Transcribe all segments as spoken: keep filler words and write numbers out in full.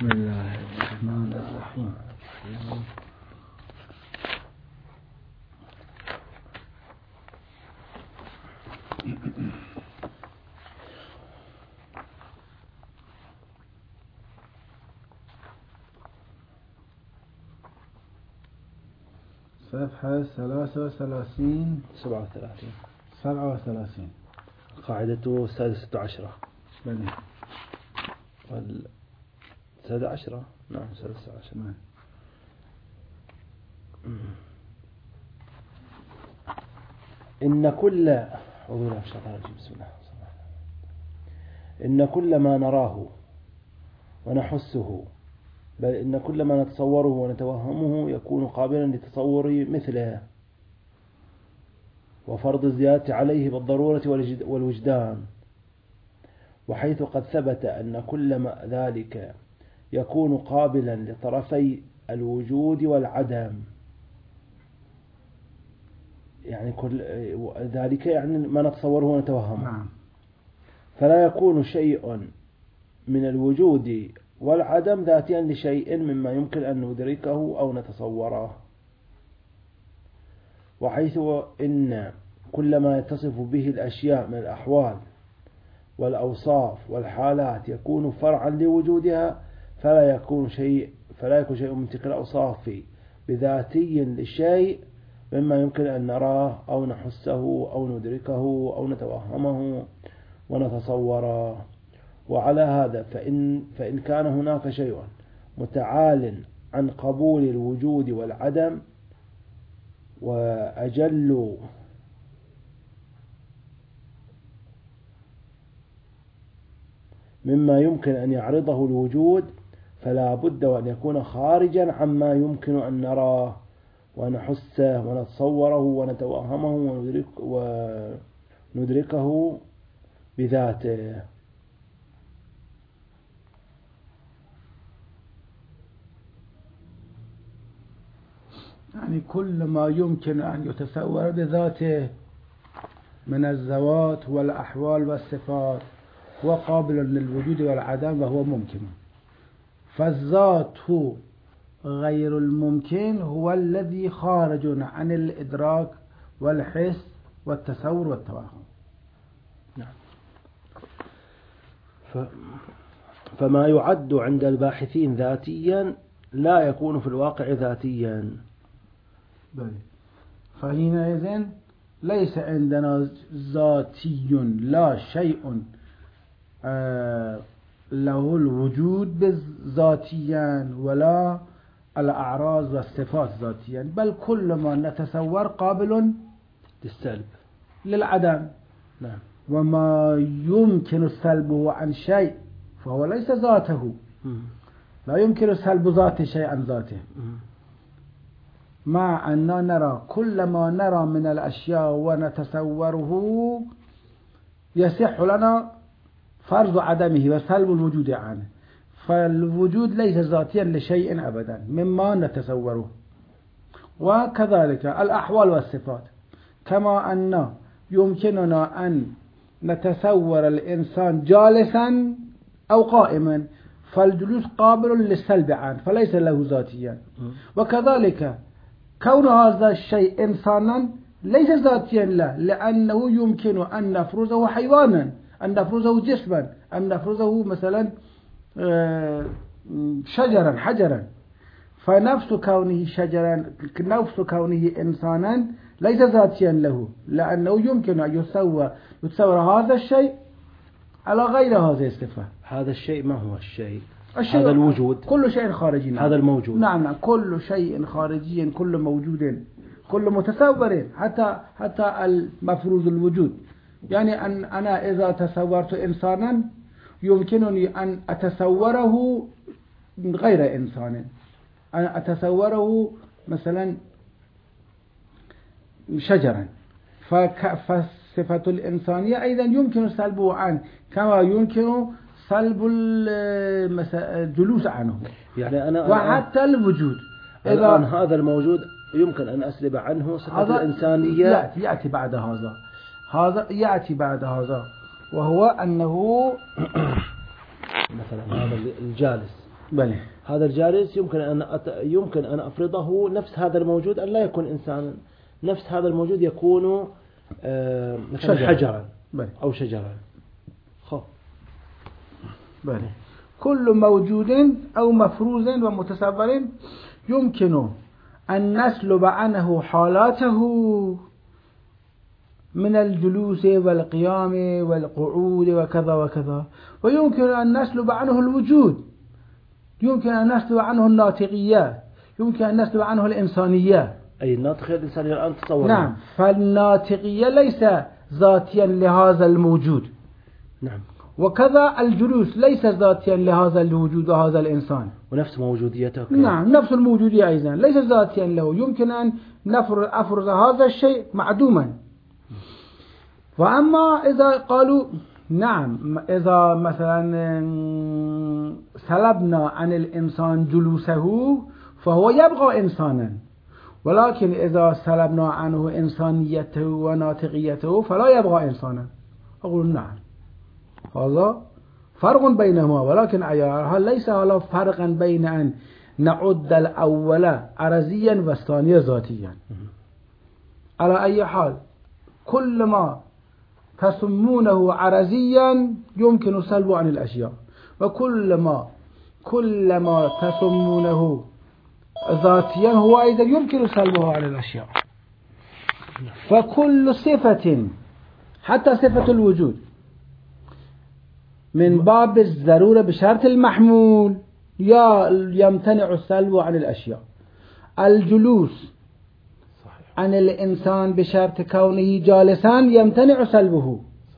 بسم الله الرحمن الرحيم. صفحة ثلاثة وثلاثين سبعة وثلاثين سبعة وثلاثين قاعدته السادسة عشرة بني والسادسة عشرة نعم السادسة عشرة نعم. إن كل أعوذ بسم الله إن كل ما نراه ونحسه بل إن كل ما نتصوره ونتوهمه يكون قابلا لتصور مثله وفرض الزيادة عليه بالضرورة والوجدان، وحيث قد ثبت أن كل ما ذلك يكون قابلا لطرفي الوجود والعدم، يعني كل ذلك يعني ما نتصوره ونتوهمه نعم. فلا يكون شيء من الوجود والعدم ذاتيا لشيء مما يمكن أن ندركه أو نتصوره، وحيث إن كل ما يتصف به الأشياء من الأحوال والأوصاف والحالات يكون فرعا لوجودها فلا يكون شيء فلا يكون شيء من تلك الأوصاف بذاتي للشيء مما يمكن أن نراه أو نحسه أو ندركه أو نتوهمه ونتصوره. وعلى هذا فإن, فإن كان هناك شيء متعال عن قبول الوجود والعدم وأجل مما يمكن أن يعرضه الوجود فلا بد وأن يكون خارجا عما يمكن أن نراه ونحسه ونتصوره ونتوهمه وندرك وندركه بذاته. يعني كل ما يمكن أن يتصور بذاته من الذوات والأحوال والصفات هو قابل للوجود والعدم وهو ممكن، فالذات غير الممكن هو الذي خارج عن الإدراك والحس والتصور والتوهم. نعم. ف... فما يعد عند الباحثين ذاتيا لا يكون في الواقع ذاتيا. بلي. فحينئذ ليس عندنا ذاتي لا شيء آه له الوجود ذاتيا ولا الأعراض والصفات ذاتيا، بل كل ما نتصور قابل للسلب للعدم. نعم. وما يمكن سلبه عن شيء فهو ليس ذاته. م. لا يمكن سلب ذات شيء عن ذاته، مع أننا نرى كل ما نرى من الأشياء ونتصوره يصح لنا فرض عدمه وسلب الوجود عنه، فالوجود ليس ذاتيا لشيء أبدا مما نتصوره. وكذلك الأحوال والصفات، كما أن يمكننا أن نتصور الإنسان جالسا أو قائما فالجلوس قابل للسلب عنه فليس له ذاتيا، وكذلك كون هذا الشيء إنسانا ليس ذاتيا له لأنه يمكن أن نفرزه حيوانا، أن نفرزه جسما، أن نفرزه مثلا شجرا حجرا، فنفس كونه شجرا نفس كونه إنسانا ليس ذاتيا له لأنه يمكن أن يتصور يتصور هذا الشيء على غير هذه الصفة. هذا الشيء ما هو الشيء؟ الشيء هذا الوجود، كل شيء خارجي. نعم. هذا الموجود. نعم نعم كل شيء خارجي، كل موجود، كل متصور، حتى حتى المفروض الوجود. يعني أن أنا إذا تصورت إنسانا يمكنني أن أتصوره غير إنسان، أنا أتصوره مثلا شجرا، فصفة الإنسانية أيضا يمكن سلبه عنه كما يمكن سلب الجلوس عنه. يعني أنا وحتى الوجود الآن هذا الموجود يمكن أن أسلب عنه صفة الإنسانية. يأتي, يأتي بعد هذا هذا يأتي بعد هذا وهو أنه مثلا هذا الجالس بله. هذا الجالس يمكن أن أت... يمكن أن أفرضه نفس هذا الموجود أن لا يكون إنسانا، نفس هذا الموجود يكون آه مثلا شجرا. حجرا بله. أو شجرا. خو. بله. كل موجود أو مفروض ومتصور يمكن أن نسلب عنه حالاته من الجلوس والقيام والقعود وكذا وكذا، ويمكن أن نسلب عنه الوجود، يمكن أن نسلب عنه الناطقية، يمكن أن نسلب عنه الإنسانية. أي الناطقية الإنسانية الآن تصور. نعم. فالناطقية ليس ذاتيا لهذا الموجود. نعم. وكذا الجلوس ليس ذاتيا لهذا الوجود وهذا الإنسان. ونفس موجوديته. نعم. نفس الموجودية أيضا ليس ذاتيا له، يمكن أن نفرض أفرض هذا الشيء معدوما. وأما إذا قالوا نعم، إذا مثلا سلبنا عن الإنسان جلوسه فهو يبقى إنسانا، ولكن إذا سلبنا عنه إنسانيته وناطقيته فلا يبقى إنسانا. أقول نعم، هذا فرق بينهما، ولكن هل ليس هذا فرقا بين أن نعد الأول عرزيا والثاني ذاتيا؟ على أي حال كل ما تسمونه عرزيا يمكن سلبه عن الأشياء، وكل ما كل ما تسمونه ذاتيا هو أيضا يمكن سلبه عن الأشياء. فكل صفة حتى صفة الوجود من باب الضرورة بشرط المحمول يا يمتنع سلبه عن الأشياء. الجلوس عن الإنسان بشرط كونه جالسا يمتنع سلبه.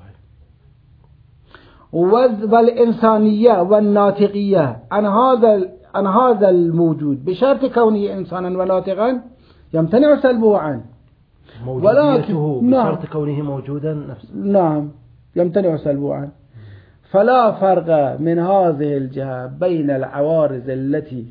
والإنسانية والناطقية عن هذا عن هذا الموجود بشرط كونه إنسانا وناطقا يمتنع سلبه عنه. موجوديته بشرط كونه موجودا نفسه. نعم، يمتنع سلبه عنه. فلا فرق من هذه الجهة بين العوارض التي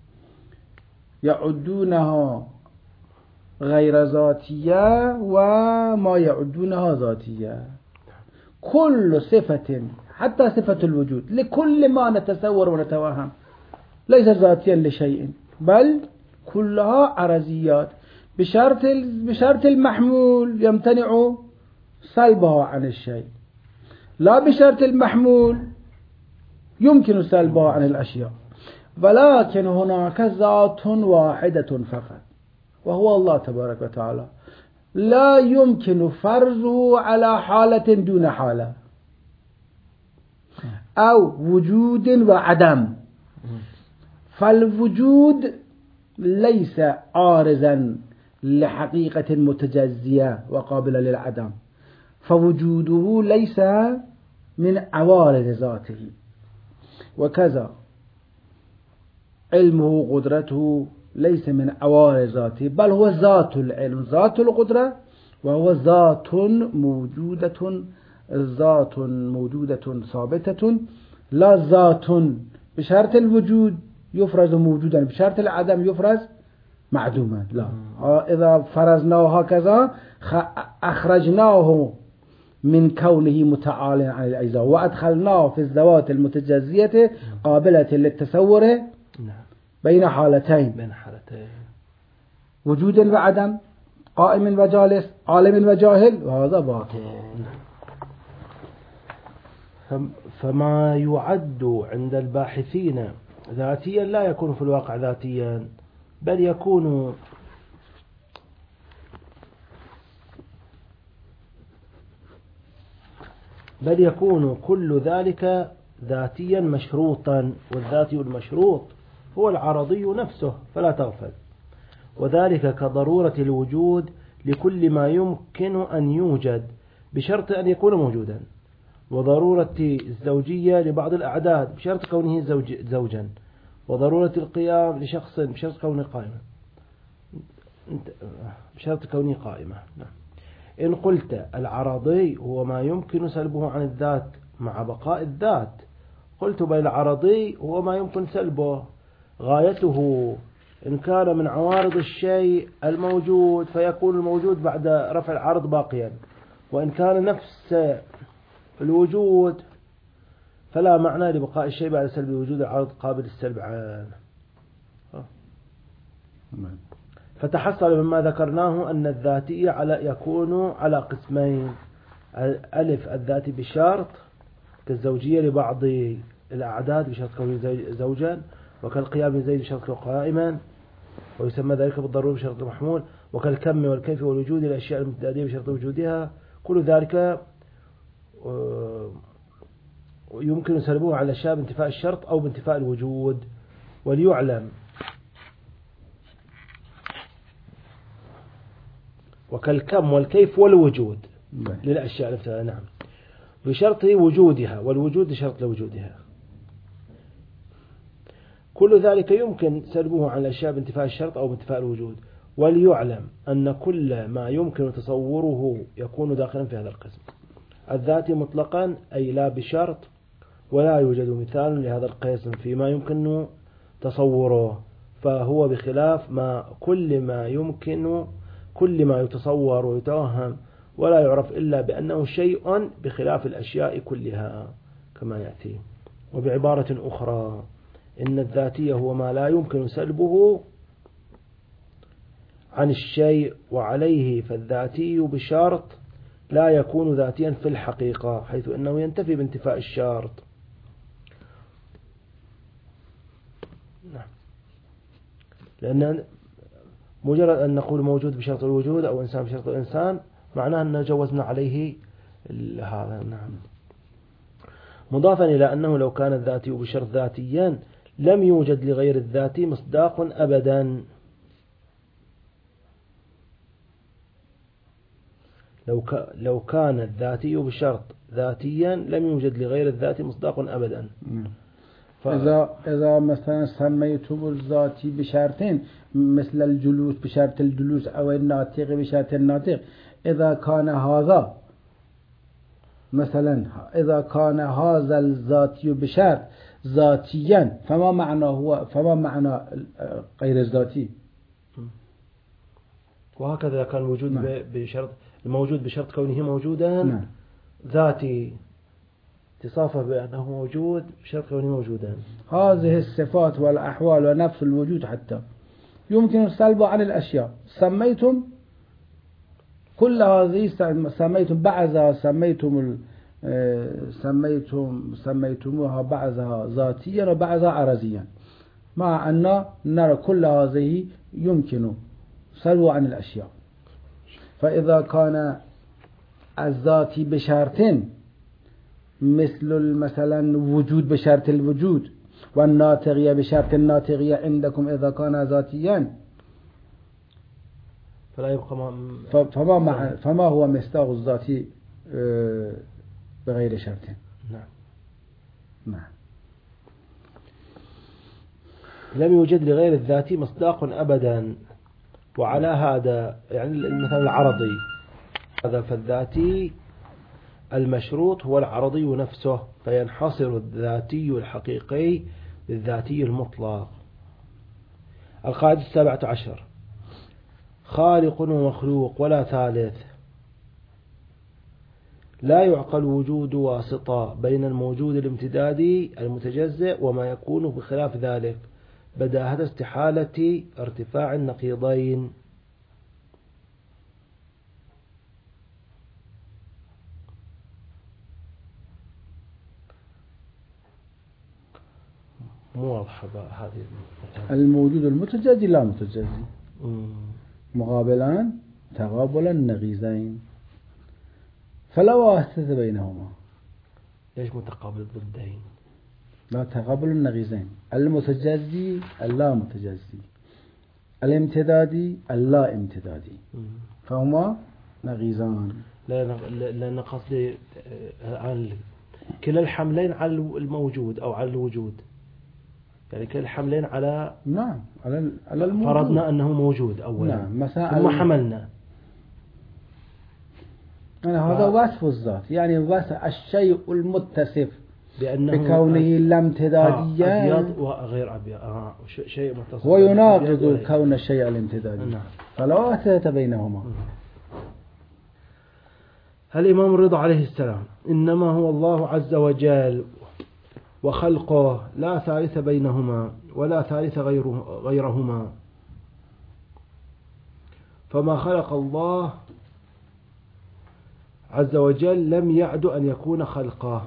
يعدونها غير ذاتية وما يعدونها ذاتية. كل صفة حتى صفة الوجود لكل ما نتصور ونتوهم ليس ذاتيا لشيء، بل كلها عرضيات بشرط بشرط المحمول يمتنع سلبها عن الشيء، لا بشرط المحمول يمكن سلبها عن الأشياء. ولكن هناك ذات واحدة فقط وهو الله تبارك وتعالى، لا يمكن فرضه على حالة دون حالة أو وجود وعدم. فالوجود ليس عارضا لحقيقة متجزية وقابلة للعدم، فوجوده ليس من عوارض ذاته. وكذا علمه قدرته ليس من عوارض ذاته، بل هو ذات العلم ذات القدرة، وهو ذات موجودة ذات موجودة ثابتة، لا ذات بشرط الوجود يفرز موجودا بشرط العدم يفرز معدوما. لا، إذا فرزناه هكذا أخرجناه من كونه متعالٍ عن الأجزاء وأدخلناه في الذوات المتجزية قابلة للتصور بين حالتين بين حالتين وجود وعدم، قائم وجالس، عالم وجاهل، وهذا باطل. فما يعد عند الباحثين ذاتيا لا يكون في الواقع ذاتيا، بل يكون بل يكون كل ذلك ذاتيا مشروطا، والذاتي المشروط هو العرضي نفسه فلا تغفل، وذلك كضرورة الوجود لكل ما يمكن أن يوجد بشرط أن يكون موجودا، وضرورة الزوجية لبعض الأعداد بشرط كونه زوج زوجا، وضرورة القيام لشخص بشرط كونه قائما بشرط كونه قائمة. إن قلت العرضي هو ما يمكن سلبه عن الذات مع بقاء الذات، قلت بل العرضي هو ما يمكن سلبه غايته إن كان من عوارض الشيء الموجود فيكون الموجود بعد رفع العرض باقيا، وإن كان نفس الوجود فلا معنى لبقاء الشيء بعد سلب وجود العرض قابل السلب عنه. فتحصل مما ذكرناه أن الذاتي على يكون على قسمين: ألف الذاتي بشرط كالزوجية لبعض الأعداد بشرط كونه زوجا، وكالقيام من زيد بشرط كونه قائما، ويسمى ذلك بالضرورة بشرط محمول، وكالكم والكيف والوجود الأشياء المتعدية بشرط وجودها. كل ذلك يمكن سلبه على الأشياء بانتفاء الشرط أو بانتفاء الوجود. وليعلم وكالكم والكيف والوجود للأشياء المتعدية، نعم، بشرط وجودها، والوجود شرط لوجودها. كل ذلك يمكن سلبه عن الأشياء بانتفاء الشرط أو بانتفاء الوجود. وليعلم أن كل ما يمكن تصوره يكون داخلا في هذا القسم: الذاتي مطلقا أي لا بشرط، ولا يوجد مثال لهذا القسم فيما يمكن تصوره، فهو بخلاف ما كل ما يمكن كل ما يتصور ويتوهم ولا يعرف إلا بأنه شيء بخلاف الأشياء كلها كما يأتي. وبعبارة أخرى إن الذاتي هو ما لا يمكن سلبه عن الشيء، وعليه فالذاتي بشرط لا يكون ذاتيا في الحقيقة، حيث أنه ينتفي بانتفاء الشرط. نعم. لأن مجرد أن نقول موجود بشرط الوجود أو إنسان بشرط الإنسان معناه أن جوزنا عليه هذا. نعم. مضافا إلى أنه لو كان الذاتي بشرط ذاتيا لم يوجد لغير الذاتي مصداق أبدا. لو لو كان الذاتي بشرط ذاتيا لم يوجد لغير الذاتي مصداق أبدا. إذا إذا مثلا سميتم الذاتي بشرطين مثل الجلوس بشرط الجلوس أو الناطق بشرط الناطق، إذا كان هذا مثلا إذا كان هذا الذاتي بشرط ذاتيا فما معنى هو فما معنى غير الذاتي؟ وهكذا كان الوجود نعم. بشرط الموجود بشرط كونه موجودا نعم. ذاتي اتصافه بأنه موجود بشرط كونه موجودا. هذه الصفات والأحوال ونفس الوجود حتى يمكن السلب عن الأشياء. سميتم كل هذه سميتم بعضها سميتم سميتم سميتموها بعضها ذاتيا وبعضها عرضيا، مع أن نرى كل هذه يمكن سلب عن الأشياء. فإذا كان الذاتي بشرط مثل مثلا وجود بشرط الوجود والناطقية بشرط الناطقية عندكم إذا كان ذاتيا فلا يبقى ما فما, مع فما هو مصداق الذاتي بغير شرط. نعم. نعم. لم يوجد لغير الذاتي مصداق أبدا. وعلى هذا يعني المثال العرضي هذا فالذاتي المشروط هو العرضي نفسه، فينحصر الذاتي الحقيقي بالذاتي المطلق. القاعدة السابعة عشر: خالق ومخلوق ولا ثالث. لا يعقل وجود واسطة بين الموجود الامتدادي المتجزئ وما يكون بخلاف ذلك بداهة استحالة ارتفاع النقيضين. مو واضحة هذه. الموجود المتجزئ لا متجزئ مقابلان تقابلا نقيضين فلا واسطة بينهما. ليش متقابل ضدين؟ لا تقابل النقيضين: المتجزئ اللا متجزئ، الامتدادي اللا امتدادي، فهما نقيضان. لأن قصدي عن كلا الحملين على الموجود أو على الوجود، يعني كلا الحملين على نعم على على الموجود. فرضنا أنه موجود أولا نعم. ثم حملنا يعني هذا وصف الذات، يعني وصف الشيء المتصف بأنه بكونه لا امتداديا أبيض وغير أبيض آه شيء متصف ويناقض كون الشيء الامتدادي. نعم. فلا واسطة بينهما. الإمام الرضا عليه السلام إنما هو الله عز وجل وخلقه لا ثالث بينهما ولا ثالث غيره غيرهما، فما خلق الله عز وجل لم يعد أن يكون خلقه.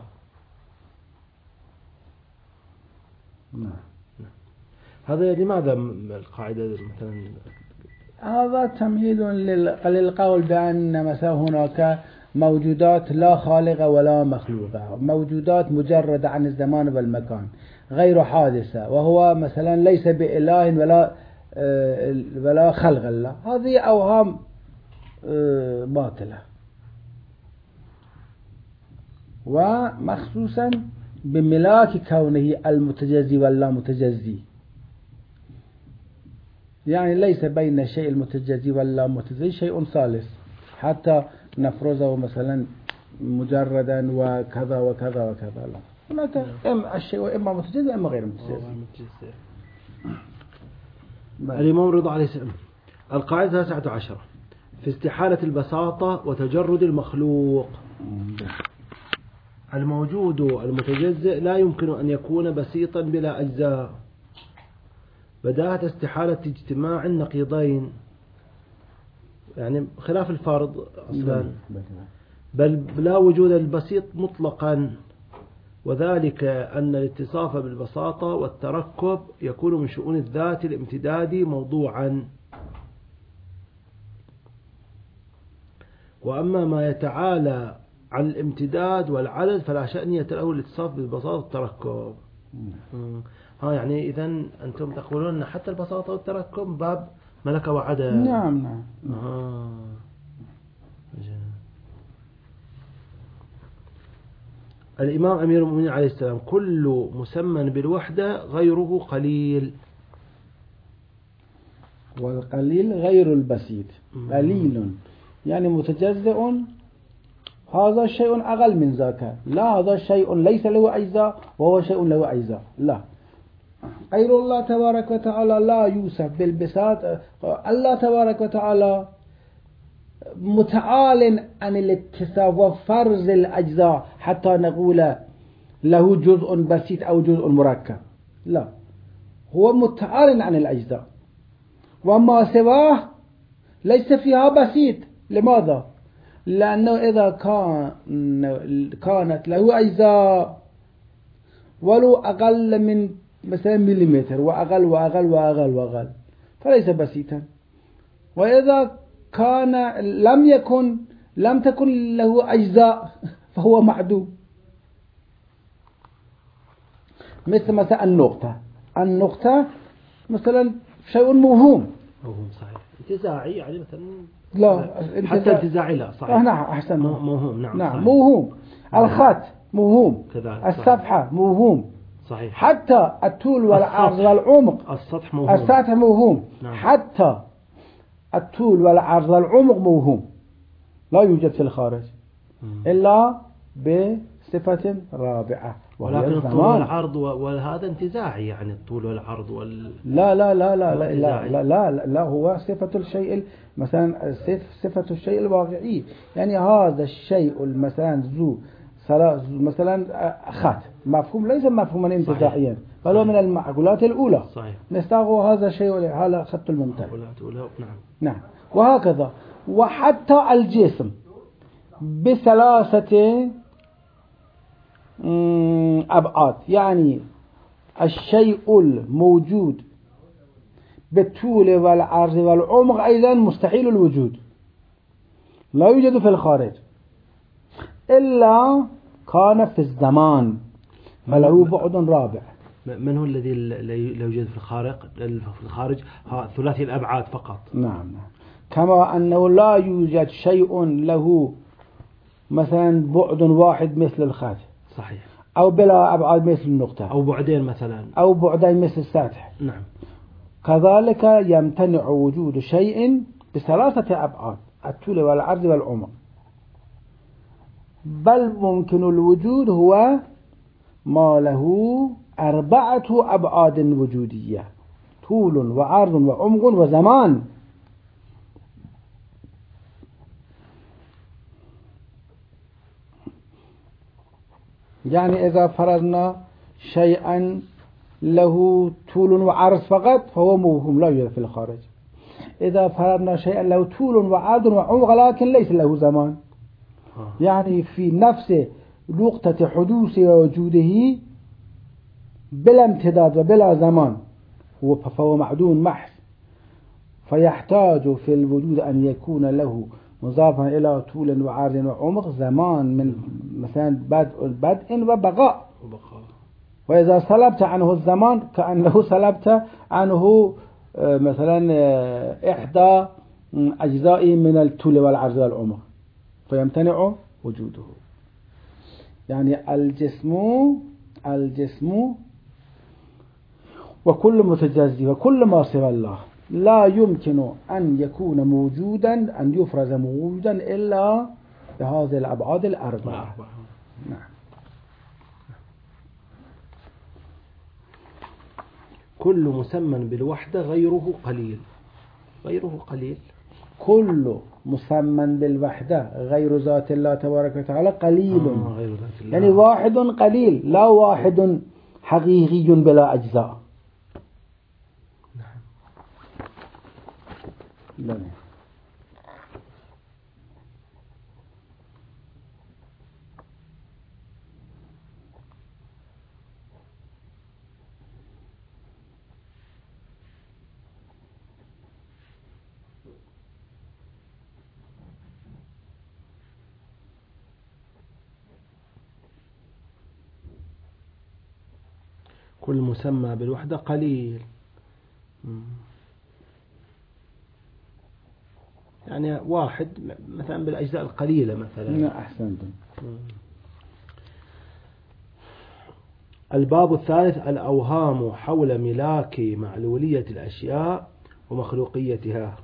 هذا لماذا القاعدة مثلا؟ هذا تمهيد للقول بأن مثلا هناك موجودات لا خالقة ولا مخلوقة، موجودات مجردة عن الزمان والمكان غير حادثة، وهو مثلا ليس بإله ولا ولا خلق الله. هذه أوهام باطلة، ومخصوصا بملاك كونه المتجزي واللا متجزي، يعني ليس بين الشيء المتجزي واللا متجزي شيء ثالث حتى نفرزه مثلا مجردا وكذا وكذا وكذا. لا، هناك إما الشيء إما متجزي وإما غير متجزي. الإمام رضا عليه السلام القاعدة تسعة عشر في استحالة البساطة وتجرد المخلوق. الموجود المتجزئ لا يمكن أن يكون بسيطا بلا أجزاء، بداهة استحالة اجتماع النقيضين، يعني خلاف الفرض أصلا، بل لا وجود البسيط مطلقا، وذلك أن الاتصاف بالبساطة والتركب يكون من شؤون الذات الامتدادي موضوعا، وأما ما يتعالى عن الامتداد والعدد فلا شأنية له الاتصاف بالبساطة والتركب. ها يعني إذن أنتم تقولون أن حتى البساطة والتركب باب ملكة وعدد. نعم نعم. آه. الإمام أمير المؤمنين عليه السلام كل مسمى بالوحدة غيره قليل، والقليل غير البسيط. قليل يعني متجزئ، هذا شيء أقل من ذاك، لا هذا شيء ليس له أجزاء وهو شيء له أجزاء، لا. غير الله تبارك وتعالى لا يوصف بالبساط. الله تبارك وتعالى متعال عن الاتصاف وفرز الأجزاء حتى نقول له جزء بسيط أو جزء مركب، لا، هو متعال عن الأجزاء، وما سواه ليس فيها بسيط. لماذا؟ لأنه إذا كان كانت له أجزاء ولو أقل من مثلا مليمتر وأقل وأقل وأقل وأقل فليس بسيطا، وإذا كان لم يكن لم تكن له أجزاء فهو معدوم. مثل مثلا النقطة، النقطة مثلا شيء موهوم. موهوم صحيح. انتزاعي يعني مثلا لا حتى انتزاعي لا صحيح. نعم أحسن. موهوم نعم. نعم موهوم. الخط موهوم. كذلك. الصفحة موهوم. صحيح. حتى الطول والعرض والعمق. السطح موهوم. السطح موهوم. نعم. حتى الطول والعرض والعمق موهوم، لا يوجد في الخارج مم. إلا بصفة رابعة، ولكن الطول والعرض وهذا انتزاعي، يعني الطول والعرض وال لا لا لا لا لا لا, لا لا لا لا هو صفة الشيء مثلا صفة الشيء الواقعي، يعني هذا الشيء مثلا ذو مثلا خط مفهوم ليس مفهوما انتزاعيا بل هو من المعقولات الأولى. صحيح. نستغل هذا الشيء هذا خط الممتد. نعم. نعم. وهكذا. وحتى الجسم بثلاثة أبعاد، يعني الشيء الموجود بالطول والعرض والعمق أيضا مستحيل الوجود، لا يوجد في الخارج إلا كان في الزمان فله بعد رابع. من هو الذي لا يوجد في الخارج في الخارج ثلاثي الأبعاد فقط؟ نعم. كما أنه لا يوجد شيء له مثلا بعد واحد مثل الخط. صحيح. أو بلا أبعاد مثل النقطة، أو بعدين مثلا، أو بعدين مثل السطح. نعم. كذلك يمتنع وجود شيء بثلاثة أبعاد، الطول والعرض والعمق، بل ممكن الوجود هو ما له أربعة أبعاد وجودية، طول وعرض وعمق وزمان. يعني إذا فرضنا شيئا له طول وعرض فقط فهو موهوم لا يوجد في الخارج. إذا فرضنا شيئا له طول وعرض وعمق لكن ليس له زمان، يعني في نفس نقطة حدوثه ووجوده بلا امتداد وبلا زمان فهو معدوم محض، فيحتاج في الوجود أن يكون له مضافا إلى طول وعرض وعمق زمان من مثلا بدء بدء وبقاء. وإذا سلبت عنه الزمان كأنه سلبت عنه مثلا إحدى أجزاء من الطول والعرض والعمق فيمتنع وجوده. يعني الجسم الجسم وكل متجزي وكل ما سوى الله لا يمكن أن يكون موجودا أن يفرز موجودا إلا بهذه الأبعاد الأربعة. نعم. كل مسمى بالوحدة غيره قليل. غيره قليل كل مسمى بالوحدة غير ذات الله تبارك وتعالى قليل. آه غير ذات الله. يعني واحد قليل لا واحد حقيقي بلا أجزاء. نعم. كل مسمى بالوحدة قليل، يعني واحد مثلا بالأجزاء القليلة مثلا. أحسنتم. الباب الثالث الأوهام حول ملاك معلولية الأشياء ومخلوقيتها.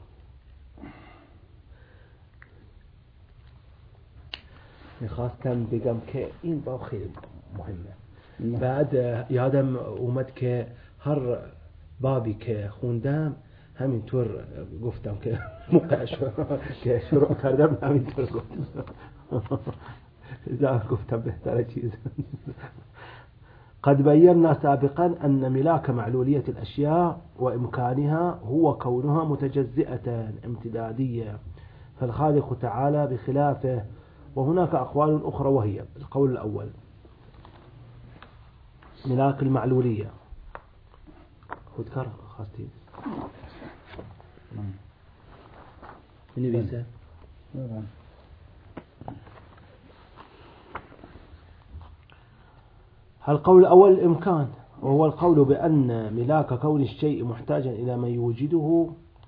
خاصة بقام كائن باخير مهمة. بعد يادم اومد که هر بابی که خوندم همینطور گفتم که موقع که شروع کردم همینطور گفتم گفتم بهتره چیز. قد بينا سابقا أن ملاك معلولية الأشياء وإمكانها هو كونها متجزئة امتدادية، فالخالق تعالى بخلافه. وهناك أقوال أخرى، وهي القول الأول ملاك المعلولية خذكر خاصتين من بيسا. القول الأول الإمكان، وهو القول بأن ملاك كون الشيء محتاجا إلى من يوجده،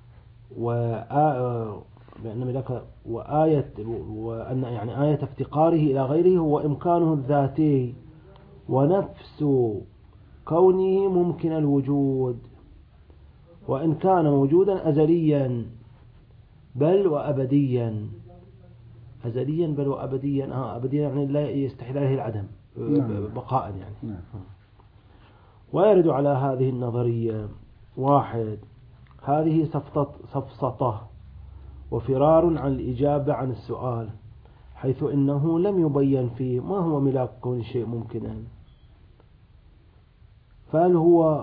وأن ملاك وآية وأن يعني آية افتقاره إلى غيره هو إمكانه الذاتي، ونفس كونه ممكن الوجود، وإن كان موجودا أزليا بل وأبديا. أزليا بل وأبديا آه أبديا يعني لا يستحيل عليه العدم بقاء يعني. نعم. ويرد على هذه النظرية واحد هذه سفسطة وفرار عن الإجابة عن السؤال، حيث إنه لم يبين فيه ما هو ملاك كون شيء ممكنا، فهل هو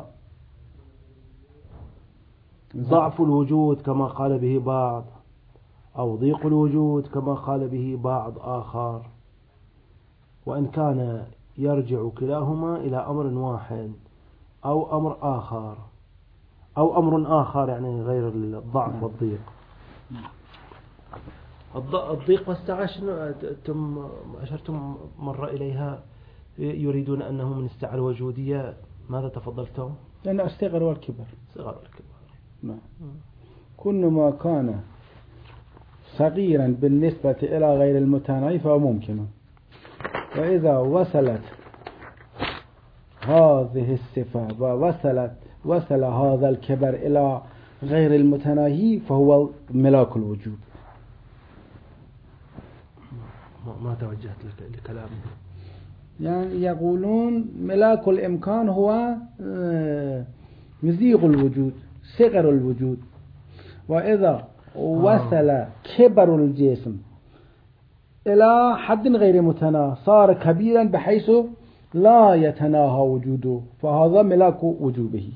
ضعف الوجود كما قال به بعض، أو ضيق الوجود كما قال به بعض آخر، وإن كان يرجع كلاهما إلى أمر واحد أو أمر آخر أو أمر آخر يعني غير الضعف والضيق. الضيق واستعشتم أشرتم مرة إليها يريدون أنه من استعى الوجودية. ماذا تفضلتم؟ لأن الصغر والكبر. صغر والكبر. نعم. كل ما كان صغيرا بالنسبة إلى غير المتناهي فهو ممكن، وإذا وصلت هذه الصفة ووصلت وصل هذا الكبر إلى غير المتناهي فهو ملاك الوجود. ما توجهت لكلامه. يعني يقولون ملاك الإمكان هو مزيغ الوجود صغر الوجود، وإذا وصل آه. كبر الجسم إلى حد غير متناهي صار كبيرا بحيث لا يتناهى وجوده فهذا ملاك وجوبه،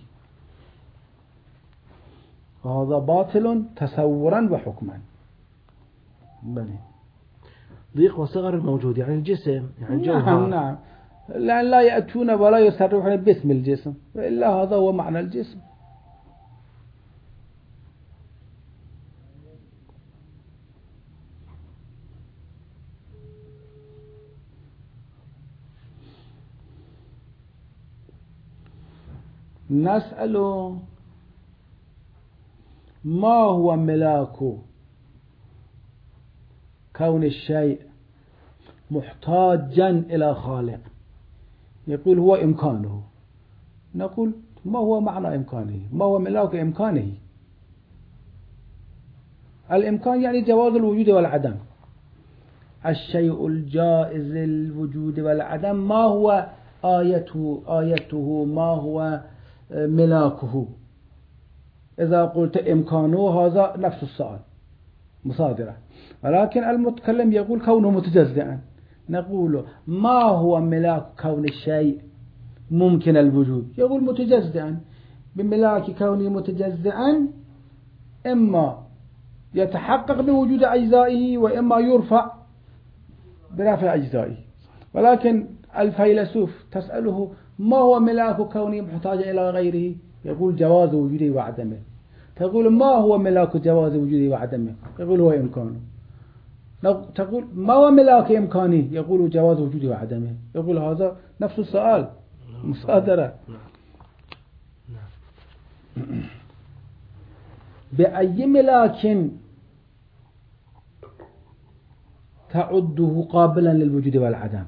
وهذا باطل تصورا وحكما. بلي. ضيق وصغر الموجود يعني الجسم يعني الجوهر. نعم نعم، لأن لا يأتون ولا يصرفون باسم الجسم، إلا هذا هو معنى الجسم. نسأل ما هو ملاك كون الشيء محتاجا إلى خالق؟ يقول هو إمكانه. نقول ما هو معنى إمكانه؟ ما هو ملاك إمكانه؟ الإمكان يعني جواز الوجود والعدم. الشيء الجائز الوجود والعدم ما هو آيته آيته ما هو ملاكه؟ إذا قلت إمكانه هذا نفس السؤال مصادرة، ولكن المتكلم يقول كونه متجزئا. نقول ما هو ملاك كون الشيء ممكن الوجود؟ يقول متجزئا. بملاك كونه متجزئا إما يتحقق بوجود أجزائه وإما يرفع برفع أجزائه. ولكن الفيلسوف تسأله ما هو ملاك كونه محتاج إلى غيره؟ يقول جواز وجوده وعدمه. تقول ما هو ملاك جواز وجوده وعدمه؟ يقول هو إمكانه. تقول ما هو ملاك إمكانه؟ يقول جواز وجوده وعدمه. يقول هذا نفس السؤال مصادرة. بأي ملاك تعده قابلا للوجود والعدم؟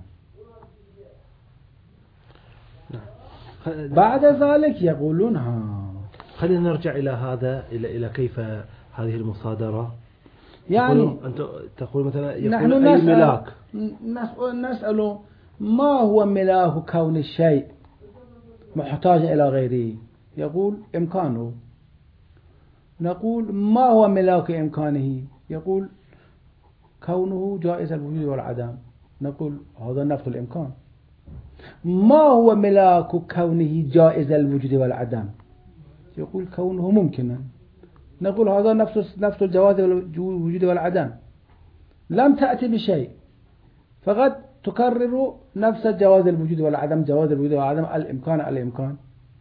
بعد ذلك يقولون ها. خلينا نرجع إلى هذا إلى إلى كيف هذه المصادرة. يعني أنت تقول مثلا نحن يقول أي نسأل ملاك. نسأل ما هو ملاك كون الشيء محتاج إلى غيره؟ يقول إمكانه. نقول ما هو ملاك إمكانه؟ يقول كونه جائز الوجود والعدم. نقول هذا نفس الإمكان. ما هو ملاك كونه جائز الوجود والعدم؟ يقول كونه ممكنا. نقول هذا نفس نفس الجواز الوجود والعدم. لم تأتي بشيء، فقد تكرر نفس جواز الوجود والعدم جواز الوجود والعدم الإمكان الإمكان.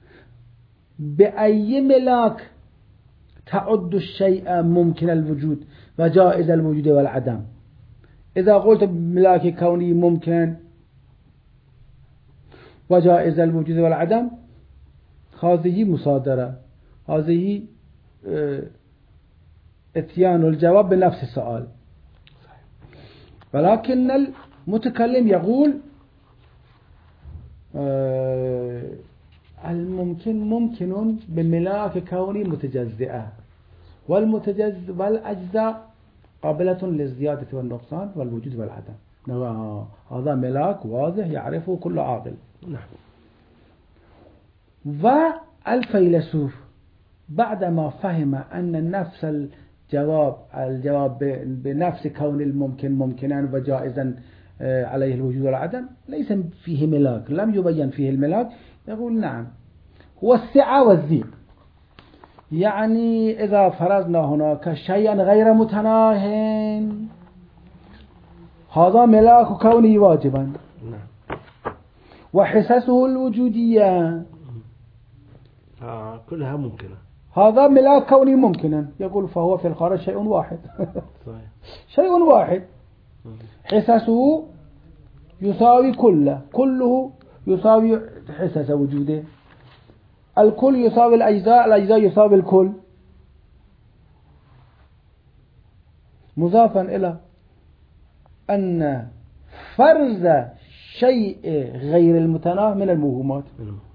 بأي ملاك تعد الشيء ممكن الوجود وجائز الوجود والعدم؟ إذا قلت بملاك كوني ممكن وجائز الوجود والعدم هذه مصادرة، هذه اتيان الجواب بنفس السؤال. ولكن المتكلم يقول الممكن ممكن بملاك كوني متجزئة، والمتجزئ والأجزاء قابلة للزيادة والنقصان والوجود والعدم. هذا ملاك واضح يعرفه كل عاقل. نعم. والفيلسوف بعدما فهم أن نفس الجواب الجواب بنفس كون الممكن ممكنا وجائزا عليه الوجود والعدم ليس فيه ملاك، لم يبين فيه الملاك، يقول نعم هو السعة والضيق. يعني إذا فرضنا هناك شيئا غير متناه هذا ملاك كوني واجبا، وحسسه الوجودية آه كلها ممكنة، هذا ملاك كوني ممكنا. يقول فهو في الخارج شيء واحد. صحيح. شيء واحد حسسه يساوي كله، كله يساوي حسس وجوده، الكل يساوي الأجزاء، الأجزاء يساوي الكل، مضافا إلى أن فرز شيء غير المتناه من الموهومات.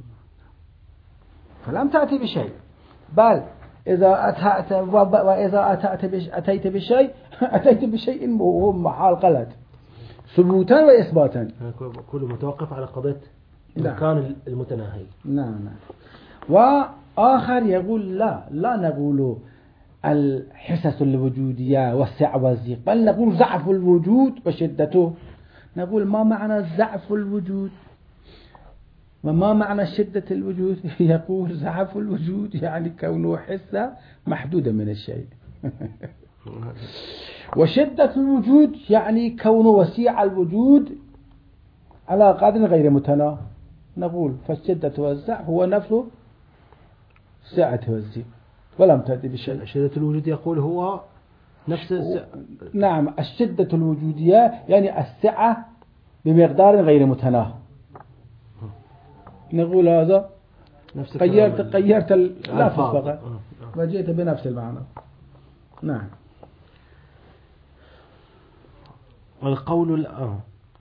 فلم تأتي بشيء، بل إذا أتأت وإذا أتأت أتيت بشيء أتيت بشيء موهوم محال قلت ثبوتا وإثباتا، كله متوقف على قضية المكان المتناهي. نعم نعم. وآخر يقول لا لا نقول الحسس الوجودية والسعة والضيق، بل نقول ضعف الوجود وشدته. نقول ما معنى ضعف الوجود؟ وما معنى شدة الوجود؟ يقول ضعف الوجود يعني كونه حسة محدودة من الشيء. وشدة الوجود يعني كونه وسيع الوجود على قدر غير متناهي. نقول فالشدة والضعف هو نفسه سعة والزيغ ولم تأتي بشيء. شدة الوجود يقول هو نفس الس... نعم الشدة الوجودية يعني السعة بمقدار غير متناهي. نقول هذا نفس غيرت غيرت اللفظ فقط آه. وجئت بنفس المعنى. نعم. والقول الآن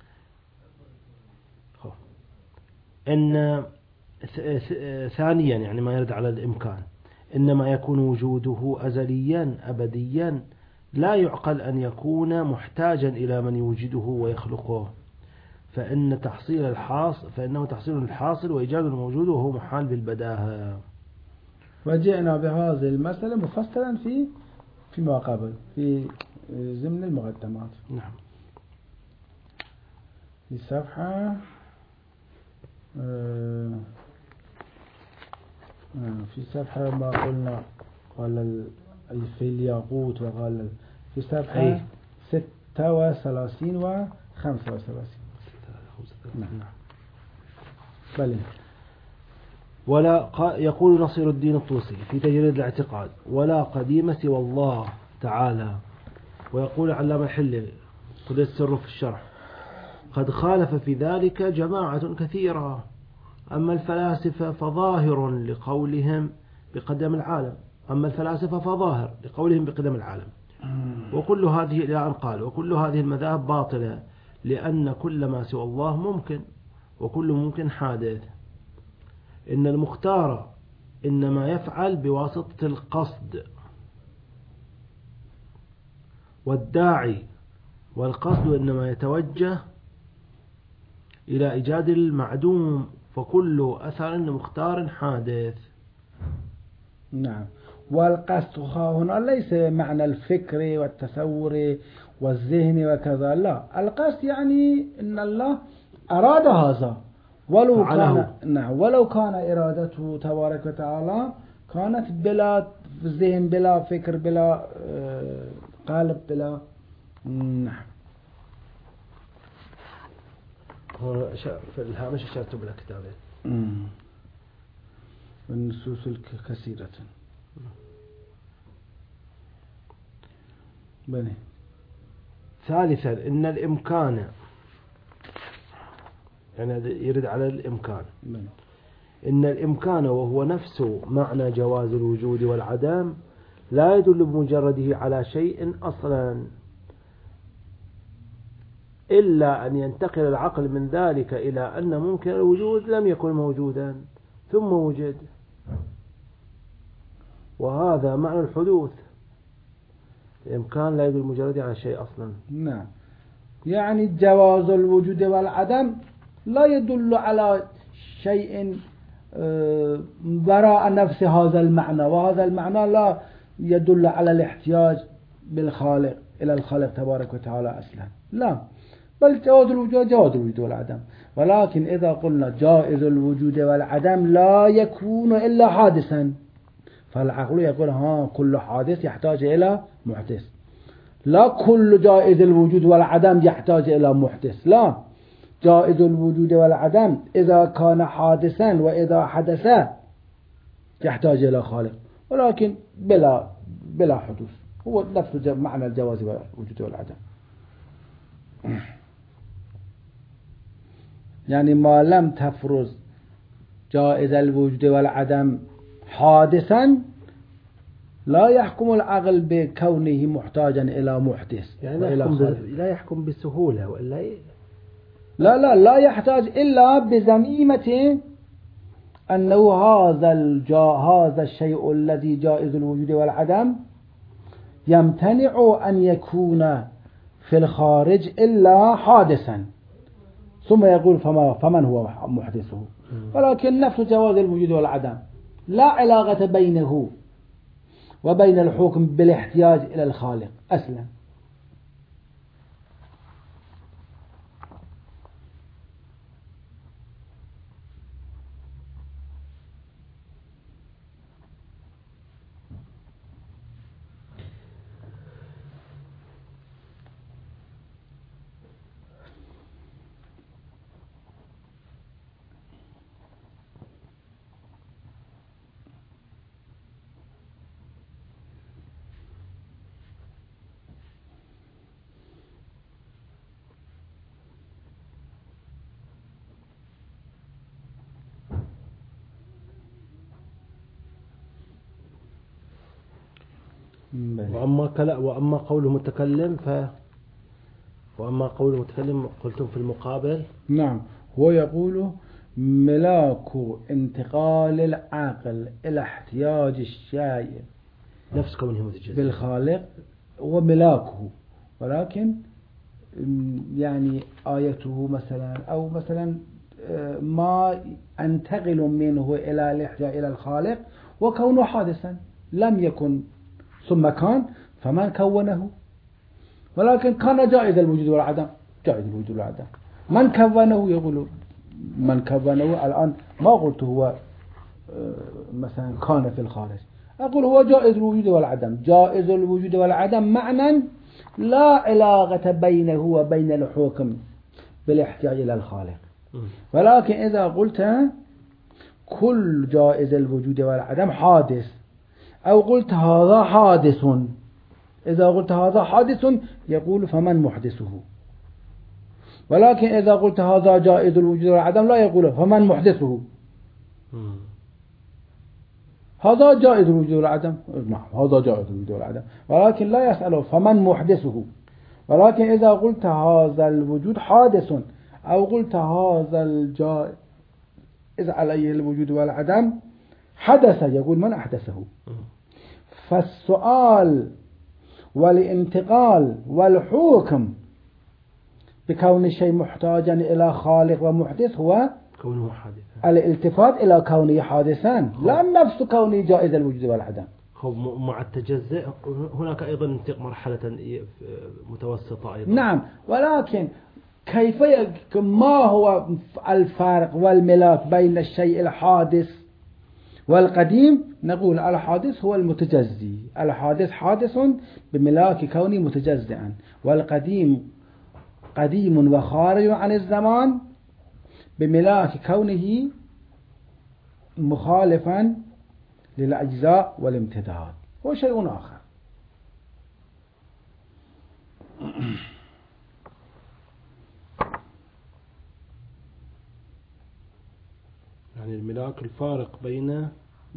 إن ثانيا يعني ما يرد على الإمكان إنما يكون وجوده أزليا أبديا لا يعقل أن يكون محتاجا إلى من يوجده ويخلقه، فإن تحصيل الحاصل فإنه تحصيل الحاصل وإيجاد الموجود وهو محال بالبداهة. وجئنا بهذه المسألة مفصلا في فيما قبل في ضمن المقدمات. نعم. في صفحة في صفحة ما قلنا قال في الياقوت وقال في صفحة ستة وثلاثين وخمسة وثلاثين. نعم. بل ولا يقول نصير الدين الطوسي في تجريد الاعتقاد ولا قديم سوى الله تعالى. ويقول علامة الحلي قد السر في الشرح قد خالف في ذلك جماعة كثيرة. أما الفلاسفة فظاهر لقولهم بقدم العالم أما الفلاسفة فظاهر لقولهم بقدم العالم وكل هذه إلى أن قال وكل هذه المذاهب باطلة لأن كل ما سوى الله ممكن وكل ممكن حادث. إن المختار إنما يفعل بواسطة القصد والداعي والقصد إنما يتوجه إلى إيجاد المعدوم فكل أثر مختار حادث. نعم. والقصد هنا ليس معنى الفكر والتصور والذهن وكذا، لا، القصد يعني إن الله أراد هذا ولو كان نعم ولو كان إرادته تبارك وتعالى كانت بلا ذهن بلا فكر بلا قلب بلا. نعم. في الهامش أشرت بلا كتابين والنصوص الكثيرة. بني. ثالثا إن الإمكان يعني يرد على الإمكان بني. إن الإمكان وهو نفسه معنى جواز الوجود والعدم لا يدل بمجرده على شيء أصلا إلا أن ينتقل العقل من ذلك إلى أن ممكن الوجود لم يكن موجودا ثم وجد، وهذا معنى الحدوث. الإمكان لا يدل بمجرده على شيء أصلا. نعم. يعني جواز الوجود والعدم لا يدل على شيء وراء نفس هذا المعنى، وهذا المعنى لا يدل على الاحتياج بالخالق إلى الخالق تبارك وتعالى أصلا، لا، بل جواز الوجود جواز الوجود والعدم. ولكن إذا قلنا جائز الوجود والعدم لا يكون إلا حادثا فالعقل يقول ها كل حادث يحتاج إلى محدث، لا كل جائز الوجود والعدم يحتاج إلى محدث، لا، جائز الوجود والعدم إذا كان حادثا وإذا حدث يحتاج إلى خالق، ولكن بلا بلا حدوث، هو نفس معنى الجواز والوجود والعدم. يعني ما لم تفرز جائز الوجود والعدم حادثا لا يحكم العقل بكونه محتاجا إلى محدث، يعني لا يحكم, لا يحكم بسهولة ولا ي... لا لا لا يحتاج إلا بزميمة أنه هذا الجا هذا الشيء الذي جائز الوجود والعدم يمتنع أن يكون في الخارج إلا حادثا، ثم يقول فما فمن هو محدثه. ولكن نفس جواز الوجود والعدم لا علاقة بينه وبين الحكم بالاحتياج إلى الخالق أصلا. وأما كلا وأما قول المتكلم ف وأما قول المتكلم قلتم في المقابل. نعم، هو يقول ملاك انتقال العقل إلى احتياج الشيء نفس كونه متجزئ بالخالق وملاكه، ولكن يعني آيته مثلا أو مثلا ما أنتقل منه إلى الاحتياج إلى الخالق وكونه حادثا لم يكن ثم كان، فمن كونه؟ ولكن كان جائز الوجود والعدم، جائز الوجود والعدم. من كونه؟ يقول من كونه الآن ما قلت هو مثلا كان في الخارج، أقول هو جائز الوجود والعدم. جائز الوجود والعدم معنى لا علاقة بينه وبين الحكم بالاحتياج إلى الخالق. ولكن إذا قلت كل جائز الوجود والعدم حادث، أو قلت هذا حادث، إذا قلت هذا حادث يقول فمن محدثه. ولكن إذا قلت هذا جائز الوجود والعدم لا يقول فمن محدثه. هذا جائز الوجود والعدم، نعم هذا جائز الوجود والعدم، ولكن لا يسأله فمن محدثه. ولكن إذا قلت هذا الوجود حادث أو قلت هذا الجائز عليه الوجود والعدم حدث، يقول من أحدثه. فالسؤال والانتقال والحكم بكون الشيء محتاجا إلى خالق ومحدث هو كونه حادثا، الالتفات إلى كونه حادثا، لا نفس كونه جائز الوجود والعدم. مع التجزئ هناك أيضا مرحلة متوسطة أيضا. نعم، ولكن كيف ما هو الفارق والملاك بين الشيء الحادث والقديم؟ نقول الحادث هو المتجزي، الحادث حادث بملاك كونه متجزئا، والقديم قديم وخارج عن الزمان بملاك كونه مخالفا للأجزاء والامتداد، هو شيء آخر. يعني الملاك الفارق بين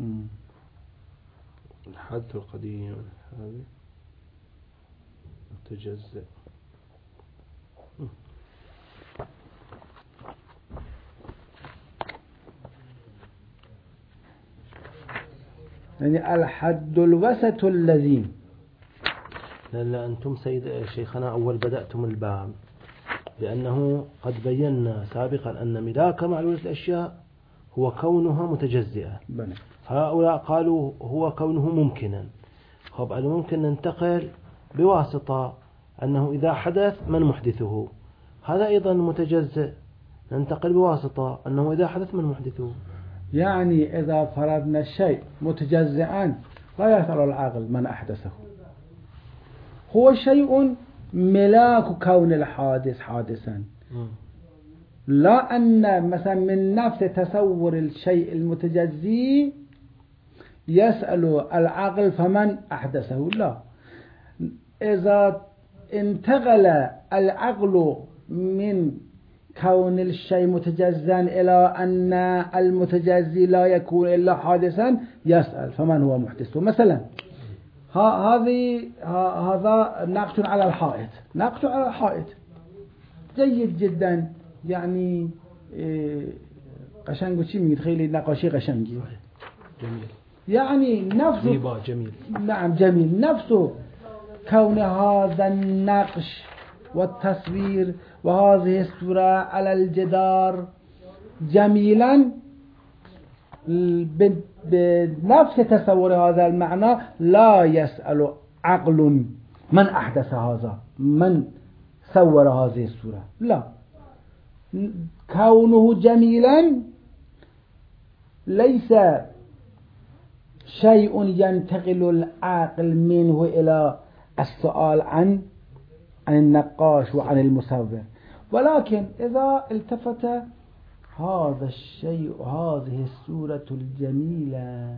الحادث والقديم هذا متجزئ. يعني الحد الوسط الذي لأن أنتم سيد شيخنا أول بدأتم الباب بأنه قد بينا سابقا أن ملاك معلولة الأشياء هو كونها متجزئة. بني. هؤلاء قالوا هو كونه ممكنا. خب الممكن ننتقل بواسطة أنه إذا حدث من محدثه، هذا أيضا متجزئ، ننتقل بواسطة أنه إذا حدث من محدثه. يعني إذا فرضنا الشيء متجزئا لا يسأل العقل من أحدثه، هو شيء ملاك كون الحادث حادثا، لا أن مثلا من نفس تصور الشيء المتجزي يسأل العقل فمن أحدثه، لا. إذا انتقل العقل من كون الشيء متجزا إلى أن المتجزي لا يكون إلا حادثا يسأل فمن هو محدثه. مثلا هذه هذا نقش على الحائط، نقش على الحائط جيد جدا، يعني قشنگ چی میگید؟ خیلی نقاشی قشنگی، جميل، يعني نفسه جميل. نعم جميل، نفسه كون هذا النقش والتصوير وهذه الصورة على الجدار جميلا بنفس تصور هذا المعنى لا يسأل عقل من أحدث هذا، من صور هذه الصورة، لا. كونه جميلا ليس شيء ينتقل العقل منه إلى السؤال عن عن النقاش وعن المصور، ولكن إذا التفت هذا الشيء هذه الصورة الجميلة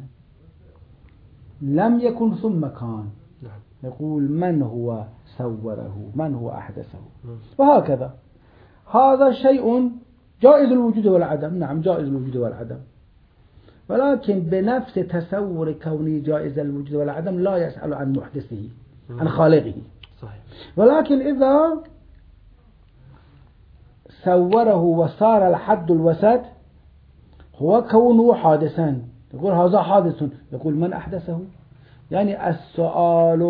لم يكن ثم كان، يقول من هو صوره، من هو أحدثه، وهكذا. هذا شيء جائز الوجود والعدم، نعم جائز الوجود والعدم، ولكن بنفس تصور كونه جائز الوجود والعدم لا يسأل عن محدثه عن خالقه. صحيح. ولكن إذا صوره وصار الحد الوسط هو كونه حادثا، يقول هذا حادث، يقول من أحدثه؟ يعني السؤال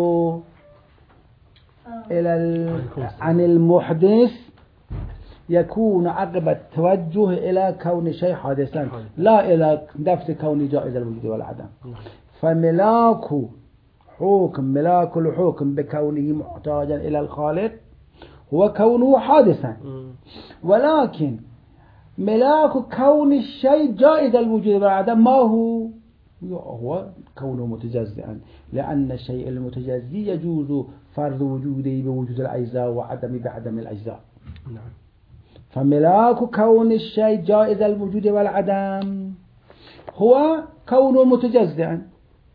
إلى ال... عن المحدث يكون عقب التوجه إلى كون شيء حادثا لا إلى نفس كون جائز الوجود والعدم. فملاك حكم ملاك الحكم بكونه محتاجا إلى الخالق هو كونه حادثا، ولكن ملاك كون الشيء جائز الوجود والعدم ما هو؟ هو كونه متجزئا، لأن الشيء المتجزي يجوز فرض وجوده بوجود الأجزاء وعدم بعدم الأجزاء. نعم. فملاك كون الشيء جائز الوجود والعدم هو كونه متجزئا،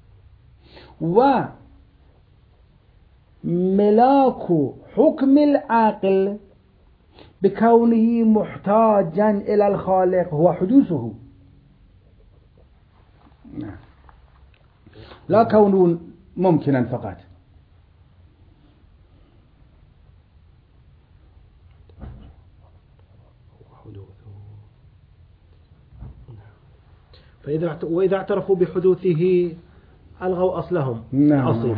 وملاك حكم العاقل بكونه محتاجا إلى الخالق هو حدوثه، لا كونه ممكنا فقط. فإذا وإذا اعترفوا بحدوثه ألغوا أصلهم. نعم. أصل.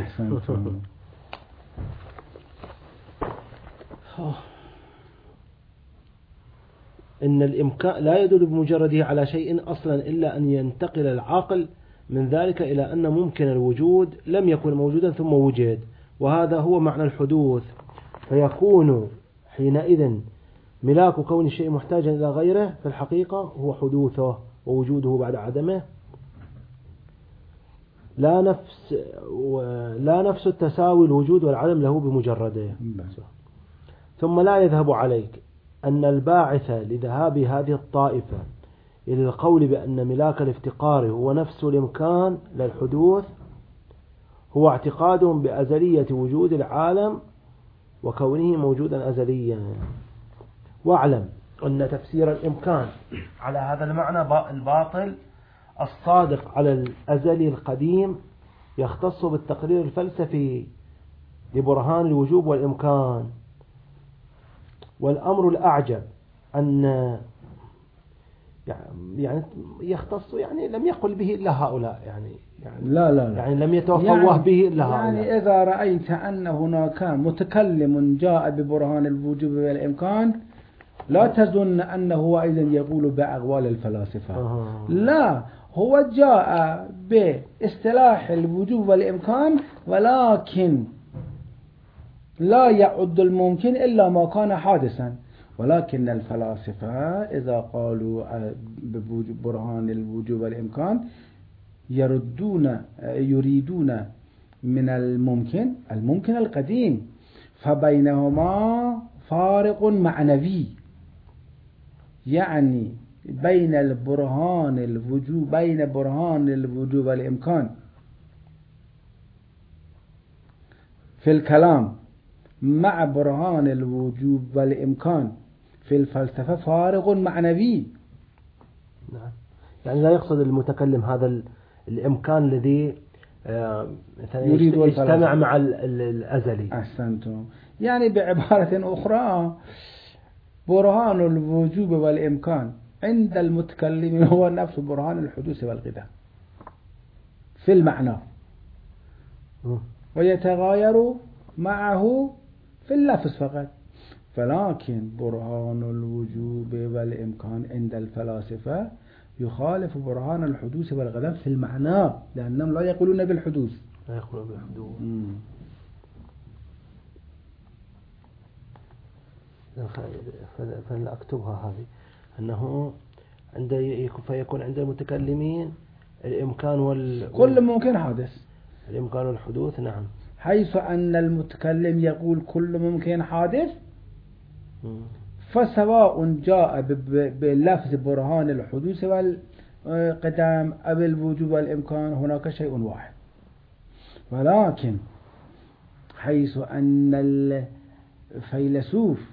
إن الإمكان لا يدل بمجرده على شيء أصلا إلا أن ينتقل العقل من ذلك إلى أن ممكن الوجود لم يكن موجودا ثم وجد، وهذا هو معنى الحدوث. فيكون حينئذ ملاك كون الشيء محتاجا إلى غيره في الحقيقة هو حدوثه ووجوده بعد عدمه، لا نفس لا نفس التساوي الوجود والعدم له بمجرده. ثم لا يذهب عليك أن الباعث لذهاب هذه الطائفة إلى القول بأن ملاك الافتقار هو نفس الإمكان للحدوث هو اعتقادهم بأزلية وجود العالم وكونه موجودا أزليا. واعلم أن تفسير الإمكان على هذا المعنى الباطل الصادق على الأزلي القديم يختص بالتقرير الفلسفي لبرهان الوجوب والإمكان. والأمر الأعجب أن يعني يختص يعني لم يقل به إلا هؤلاء، يعني يعني لا لا لا يعني لم يتوفوه يعني به إلا هؤلاء. يعني إذا رأيت أن هناك متكلم جاء ببرهان الوجوب والإمكان لا تظن أنه هو أيضا يقول بأقوال الفلاسفة. آه. لا، هو جاء باصطلاح الوجوب والإمكان، ولكن لا يعد الممكن إلا ما كان حادثا. ولكن الفلاسفة إذا قالوا ببرهان الوجوب والإمكان يردون يريدون من الممكن الممكن القديم، فبينهما فارق معنوي، يعني بين البرهان الوجوب بين برهان الوجوب والإمكان في الكلام مع برهان الوجوب والإمكان في الفلسفة فارق معنوي. نعم. يعني لا يقصد المتكلم هذا الإمكان الذي يريد يجتمع مع الأزلي. أحسنتم. يعني بعبارة أخرى برهان الوجوب والإمكان عند المتكلم هو نفس برهان الحدوث والقدم في المعنى، ويتغاير معه في اللفظ فقط. فلكن برهان الوجوب والإمكان عند الفلاسفة يخالف برهان الحدوث والقدم في المعنى، لأنهم لا يقولون بالحدوث. لا يقولون بالحدوث. فلأكتبها هذه أنه عند فيكون عند المتكلمين الإمكان وال كل ممكن حادث، الإمكان والحدوث. نعم. حيث أن المتكلم يقول كل ممكن حادث، فسواء جاء بلفظ برهان الحدوث والقدم أو الوجوب والإمكان هناك شيء واحد. ولكن حيث أن الفيلسوف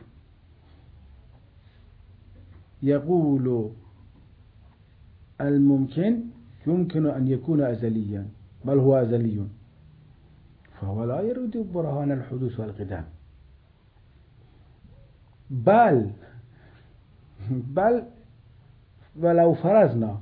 يقول الممكن يمكن أن يكون أزليا بل هو أزلي، فهو لا يريد برهان الحدوث والقدام. بل بل ولو فرضنا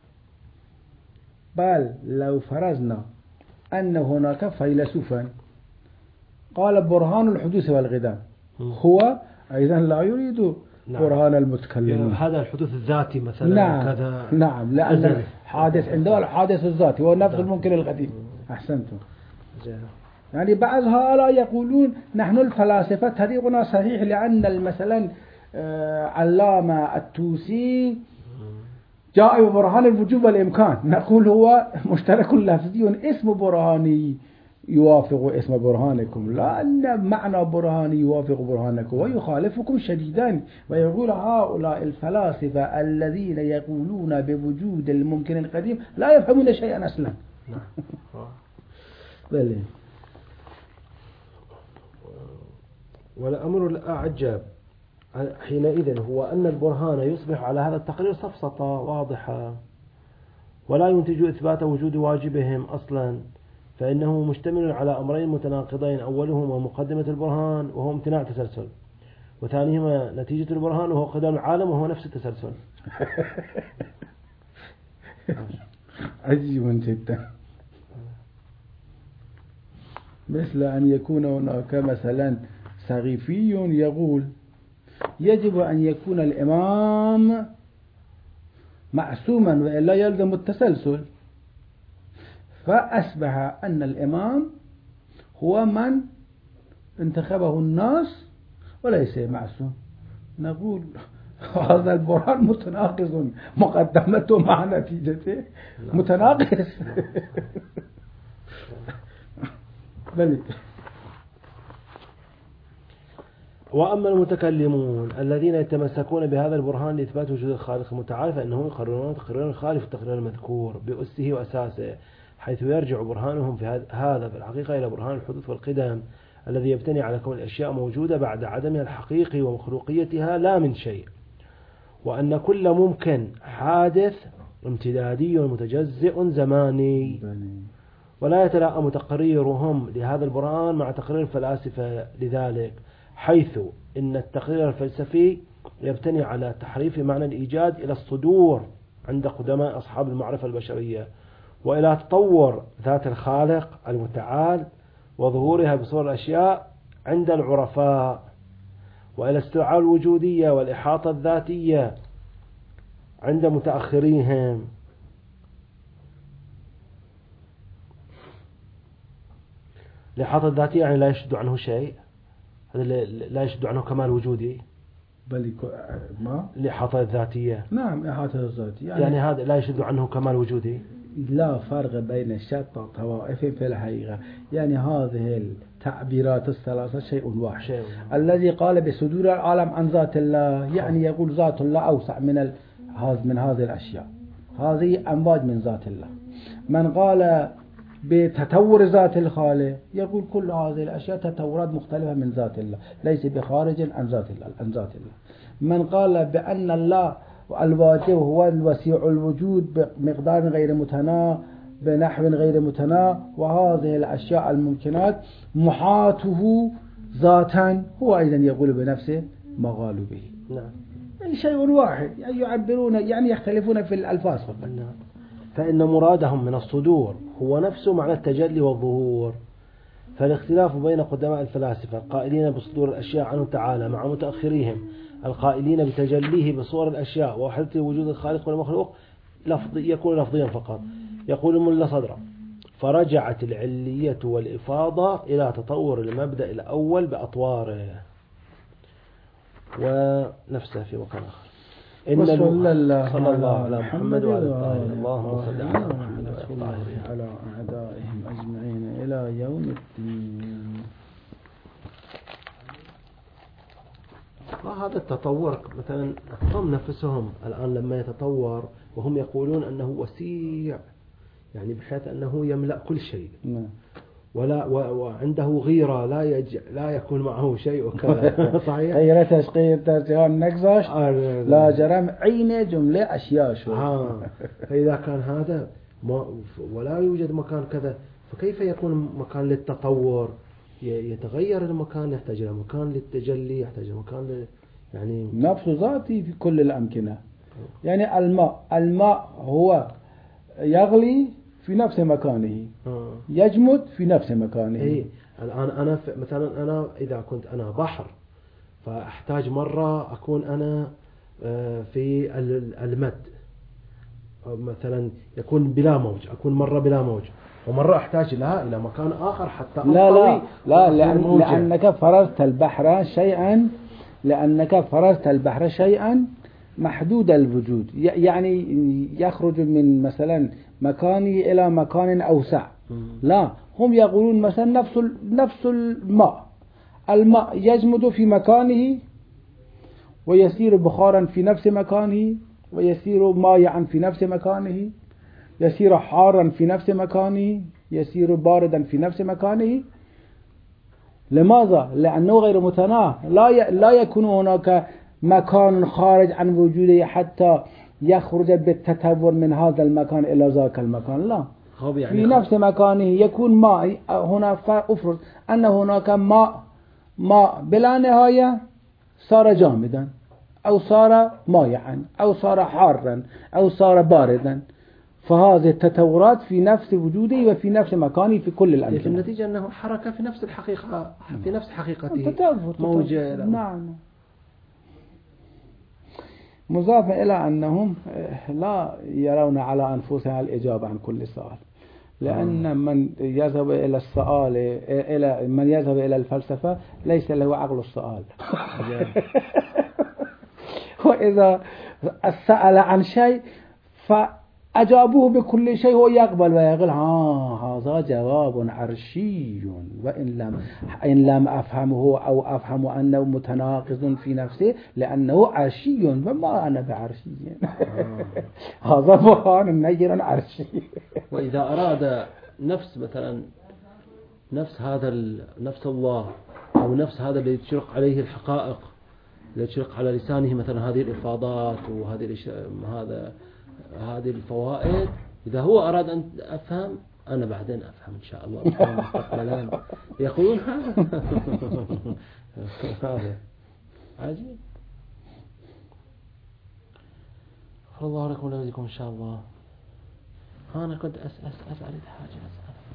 بل لو فرضنا أن هناك فيلسوفا قال برهان الحدوث والقدام، هو أيضا لا يريد نعم. برهان المتكلمين. هذا الحدوث الذاتي مثلا. نعم كذا نعم لأن أزلي. الحادث عنده الحادث الذاتي هو نفس نعم. الممكن القديم. أحسنتم. زين. يعني بعض هؤلاء يقولون نحن الفلاسفة طريقنا صحيح، لأن مثلا علامة التوسي جاء ببرهان الوجوب والإمكان، نقول هو مشترك لفظي، اسم برهاني يوافق اسم برهانكم، لا أن معنى برهاني يوافق برهانكم ويخالفكم شديدا. ويقول هؤلاء الفلاسفة الذين يقولون بوجود الممكن القديم لا يفهمون شيئا أصلا. بلى. والأمر الأعجب حينئذ هو أن البرهان يصبح على هذا التقرير سفسطة واضحة، ولا ينتج إثبات وجود واجبهم أصلا، فإنه مشتمل على أمرين متناقضين، أولهما مقدمة البرهان وهو امتناع تسلسل، وثانيهما نتيجة البرهان وهو قدام العالم وهو نفس التسلسل. عجيب جدا. مثل أن يكون هناك مثلا سغيفي يقول يجب أن يكون الإمام معصوما وإلا يلزم التسلسل، فأصبح أن الإمام هو من انتخبه الناس وليس معصوم. نقول هذا البرهان متناقض، مقدمته مع نتيجته متناقض. بلى. وأما المتكلمون الذين يتمسكون بهذا البرهان لإثبات وجود الخالق المتعال فإنهم يقررون تقريرا خالف التقرير المذكور بأسه وأساسه، حيث يرجع برهانهم في هذا في الحقيقة إلى برهان الحدوث والقدم الذي يبتني على كون الأشياء موجودة بعد عدمها الحقيقي ومخلوقيتها لا من شيء، وأن كل ممكن حادث امتدادي متجزئ زماني، ولا يتلائم تقريرهم لهذا البرهان مع تقرير الفلاسفة لذلك، حيث إن التقرير الفلسفي يبتني على تحريف معنى الإيجاد إلى الصدور عند قدماء أصحاب المعرفة البشرية، وإلى تطور ذات الخالق المتعال وظهورها بصور الأشياء عند العرفاء، وإلى استدعاء الوجودية والإحاطة الذاتية عند متأخريهم. الإحاطة الذاتية يعني لا يشد عنه شيء، هذا لا يشد عنه كمال وجودي، بل ما الإحاطة الذاتية. نعم إحاطة الذاتية يعني, يعني هذا لا يشد عنه كمال وجودي. لا فرق بين شتى طوائف في الحقيقة، يعني هذه التعبيرات الثلاثة شيء واحد. شيء. الذي قال بصدور العالم عن ذات الله يعني يقول ذات الله أوسع من ال... من هذه الأشياء، هذه أمواج من ذات الله. من قال بتطور ذات الخالق يقول كل هذه الأشياء تطورات مختلفة من ذات الله، ليس بخارج عن ذات الله عن ذات الله. من قال بأن الله الواجب هو الوسيع الوجود بمقدار غير متناهي بنحو غير متناهي، وهذه الأشياء الممكنات محاته ذاتا، هو أيضا يقول بنفسه ما قالوا به. نعم. يعني شيء واحد، يعني يعبرون يعني يختلفون في الألفاظ فقط. نعم. فإن مرادهم من الصدور هو نفسه معنى التجلي والظهور، فالاختلاف بين قدماء الفلاسفة القائلين بصدور الأشياء عنه تعالى مع متأخريهم القائلين بتجليه بصور الأشياء ووحدة وجود الخالق والمخلوق لفظي يكون لفظيا فقط. يقول الملا صدرا فرجعت العلية والإفاضة إلى تطور المبدأ الأول بأطواره، ونفسه في مكان آخر. إن صلى الله, صلى الله على محمد وعلى آله. اللهم صل على محمد وعلى على أعدائهم أجمعين إلى يوم الدين. هذا التطور مثلا هم نفسهم الآن لما يتطور وهم يقولون أنه وسيع، يعني بحيث أنه يملأ كل شيء ولا وعنده غيرة لا يج لا يكون معه شيء وكذا. صحيح. غيرة تشقير ترجعون نقصش لا جرم عين جملة أشياء شو. ها. فإذا كان هذا ما ولا يوجد مكان كذا، فكيف يكون مكان للتطور؟ يتغير المكان، يحتاج إلى مكان للتجلي، يحتاج إلى مكان ل... يعني نفس ذاتي في كل الأمكنة. يعني الماء الماء هو يغلي في نفس مكانه، آه. يجمد في نفس مكانه. إيه الآن أنا مثلا أنا إذا كنت أنا بحر فأحتاج مرة أكون أنا في المد مثلا يكون بلا موج، أكون مرة بلا موج، ومرة أحتاج لها إلى مكان آخر حتى أنطوي. لا لا لا لأن لأنك فرزت البحر شيئا لأنك فرزت البحر شيئا محدود الوجود، يعني يخرج من مثلا مكانه إلى مكان أوسع. لا، هم يقولون مثلا نفس نفس الماء الماء يجمد في مكانه ويصير بخارا في نفس مكانه، ويصير مائعا في نفس مكانه، يصير حارا في نفس مكانه، يصير باردا في نفس مكانه. لماذا؟ لأنه غير متناهي، لا لا يكون هناك مكان خارج عن وجوده حتى يخرج بالتطور من هذا المكان إلى ذاك المكان. لا، يعني في نفس مكانه يكون ماء. هنا أفرض أن هناك ماء ماء بلا نهاية صار جامدا، أو صار مائعا، أو صار حارا، أو صار باردا، فهذه التطورات في نفس وجوده وفي نفس مكانه في كل الأمكنة. في النتيجة أنه حركة في نفس الحقيقة، في نفس حقيقته تطور موجة. نعم. مضافا إلى أنهم لا يرون على أنفسهم الإجابة عن كل سؤال، لأن من يذهب إلى السؤال إلى من يذهب إلى الفلسفة ليس له عقل السؤال. وإذا سأل عن شيء فأجابوه بكل شيء هو يقبل ويقول ها هذا جواب عرشي، وإن لم إن لم أفهمه أو أفهم أنه متناقض في نفسه لأنه عرشي، وما أنا بعرشي. هذا برهان نجر عرشي. وإذا أراد نفس مثلا نفس هذا نفس الله أو نفس هذا الذي تشرق عليه الحقائق، الذي تشرق على لسانه مثلا هذه الإفاضات وهذه هذا هذه الفوائد، إذا هو أراد أن أفهم أنا بعدين أفهم إن شاء الله مستقبلا، يقولون هذا هذا عجيب. غفر الله لكم ولكم إن شاء الله. أنا كنت أسأل أسأل حاجة أسأل